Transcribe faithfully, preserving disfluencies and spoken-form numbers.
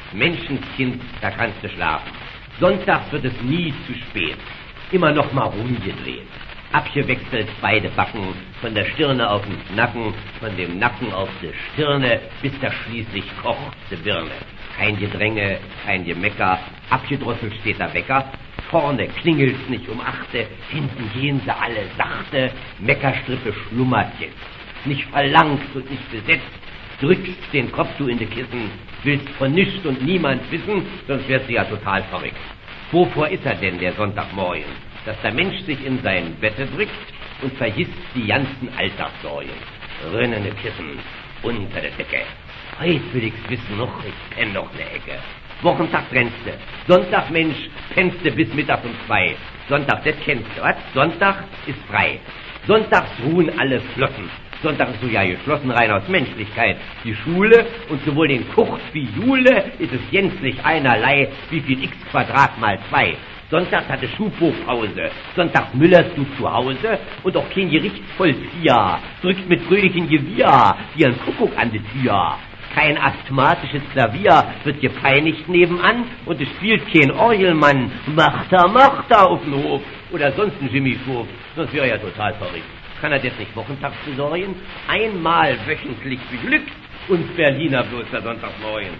Menschenskind, da kannst du schlafen. Sonntags wird es nie zu spät. Immer noch mal rumgedreht. Abgewechselt beide Backen, von der Stirne auf den Nacken, von dem Nacken auf die Stirne, bis da schließlich kocht die Birne. Kein Gedränge, kein Gemecker, abgedrosselt steht der Wecker. Vorne klingelt's nicht um achte, hinten gehen sie alle sachte. Meckerstrippe schlummert jetzt, nicht verlangt und nicht besetzt. Drückst den Kopf du in die Kissen, willst von nichts und niemand wissen, sonst wärst du ja total verrückt. Wovor ist er denn, der Sonntagmorgen? Dass der Mensch sich in sein Bette drückt und vergisst die ganzen Alltagssorgen. Rinnende Kissen unter der Decke. Heut will ich's wissen noch, ich kenn noch ne Ecke. Wochentag trennst du. Sonntag, Mensch, pennst du bis Mittag um zwei. Sonntag, das kennst du, was? Sonntag ist frei. Sonntags ruhen alle Flotten. Sonntag ist so ja geschlossen, rein aus Menschlichkeit. Die Schule und sowohl den Kurt wie Jule ist es gänzlich einerlei, wie viel x Quadrat mal zwei. Sonntag hatte Schupo Pause, Sonntag müllerst du zu Hause und auch kein Gerichtsvollzieher drückt mit fröhlichem Gewirr wie ein Kuckuck an die Tür. Kein asthmatisches Klavier wird gepeinigt nebenan und es spielt kein Orgelmann Martha, Martha auf dem Hof oder sonst ein Jimmy Schurf, sonst wäre er ja total verrückt. Kann er das nicht wochentags besorgen? Einmal wöchentlich beglückt uns Berliner bloß der Sonntagmorgen.